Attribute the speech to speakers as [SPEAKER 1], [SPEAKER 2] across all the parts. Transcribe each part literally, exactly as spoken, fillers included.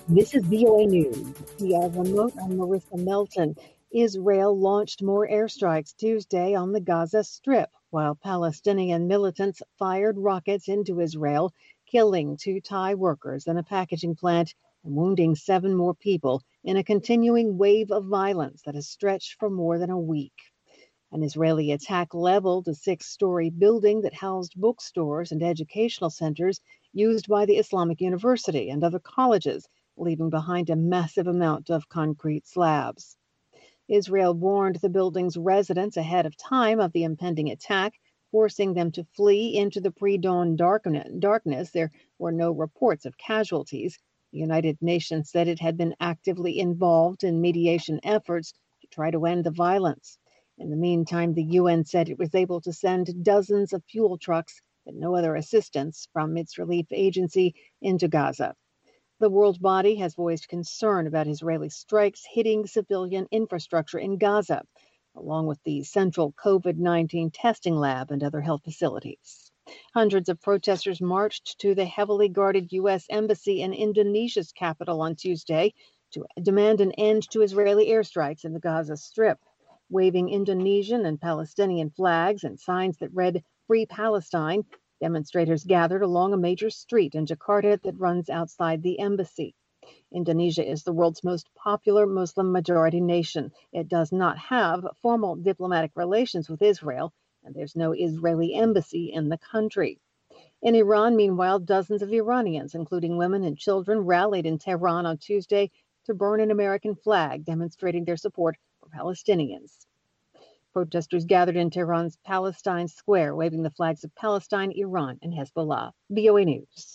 [SPEAKER 1] This is V O A News. Via remote, I'm Marissa Melton. Israel launched more airstrikes Tuesday on the Gaza Strip, while Palestinian militants fired rockets into Israel, killing two Thai workers in a packaging plant and wounding seven more people in a continuing wave of violence that has stretched for more than a week. An Israeli attack leveled a six-story building that housed bookstores and educational centers used by the Islamic University and other colleges, leaving behind a massive amount of concrete slabs. Israel warned the building's residents ahead of time of the impending attack, forcing them to flee into the pre-dawn darkness. There were no reports of casualties. The United Nations said it had been actively involved in mediation efforts to try to end the violence. In the meantime, the U N said it was able to send dozens of fuel trucks, but no other assistance from its relief agency into Gaza. The world body has voiced concern about Israeli strikes hitting civilian infrastructure in Gaza, along with the central COVID nineteen testing lab and other health facilities. Hundreds of protesters marched to the heavily guarded U S embassy in Indonesia's capital on Tuesday to demand an end to Israeli airstrikes in the Gaza Strip, waving Indonesian and Palestinian flags and signs that read "Free Palestine." Demonstrators gathered along a major street in Jakarta that runs outside the embassy. Indonesia is the world's most popular Muslim-majority nation. It does not have formal diplomatic relations with Israel, and there's no Israeli embassy in the country. In Iran, meanwhile, dozens of Iranians, including women and children, rallied in Tehran on Tuesday to burn an American flag, demonstrating their support for Palestinians. Protesters gathered in Tehran's Palestine Square, waving the flags of Palestine, Iran, and Hezbollah. V O A News.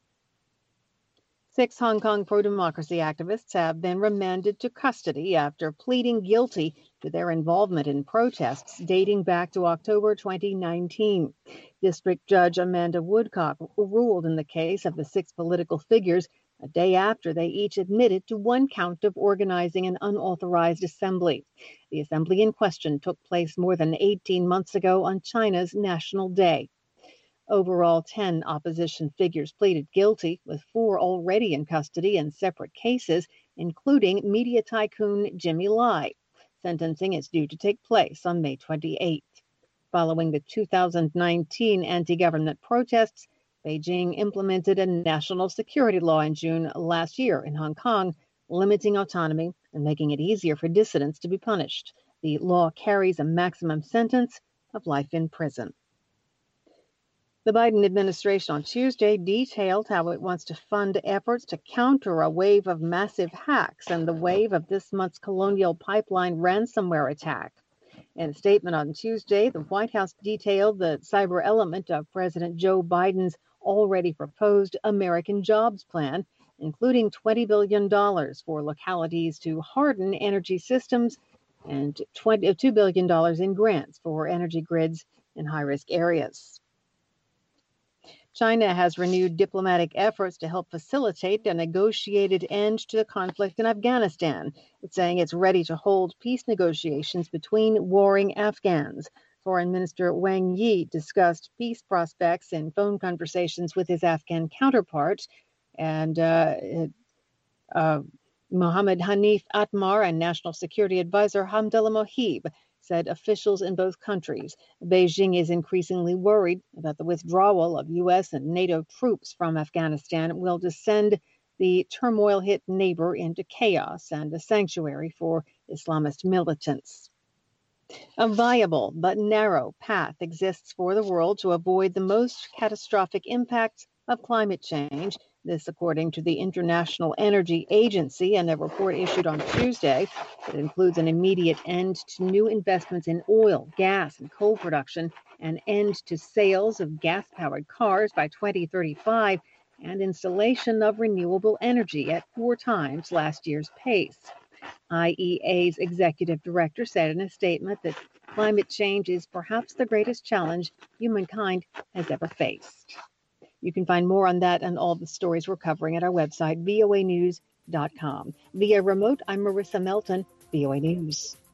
[SPEAKER 1] Six Hong Kong pro-democracy activists have been remanded to custody after pleading guilty to their involvement in protests dating back to October twenty nineteen. District Judge Amanda Woodcock ruled in the case of the six political figures a day after they each admitted to one count of organizing an unauthorized assembly. The assembly in question took place more than eighteen months ago on China's National Day. Overall, ten opposition figures pleaded guilty, with four already in custody in separate cases, including media tycoon Jimmy Lai. Sentencing is due to take place on May twenty-eighth. Following the two thousand nineteen anti-government protests, Beijing implemented a national security law in June last year in Hong Kong, limiting autonomy and making it easier for dissidents to be punished. The law carries a maximum sentence of life in prison. The Biden administration on Tuesday detailed how it wants to fund efforts to counter a wave of massive hacks and the wave of this month's Colonial Pipeline ransomware attack. In a statement on Tuesday, the White House detailed the cyber element of President Joe Biden's already proposed American Jobs Plan, including twenty billion dollars for localities to harden energy systems and two billion dollars in grants for energy grids in high-risk areas. China has renewed diplomatic efforts to help facilitate a negotiated end to the conflict in Afghanistan. It's saying it's ready to hold peace negotiations between warring Afghans. Foreign Minister Wang Yi discussed peace prospects in phone conversations with his Afghan counterpart, and uh, uh, Mohammed Hanif Atmar and National Security Advisor Hamdallah Mohib said officials in both countries. Beijing is increasingly worried that the withdrawal of U S and NATO troops from Afghanistan will descend the turmoil-hit neighbor into chaos and a sanctuary for Islamist militants. A viable but narrow path exists for the world to avoid the most catastrophic impacts of climate change. This, according to the International Energy Agency, in a report issued on Tuesday. It includes an immediate end to new investments in oil, gas, and coal production, an end to sales of gas-powered cars by twenty thirty-five, and installation of renewable energy at four times last year's pace. I E A's executive director said in a statement that climate change is perhaps the greatest challenge humankind has ever faced. You can find more on that and all the stories we're covering at our website, V O A news dot com. Via remote, I'm Marissa Melton, V O A News.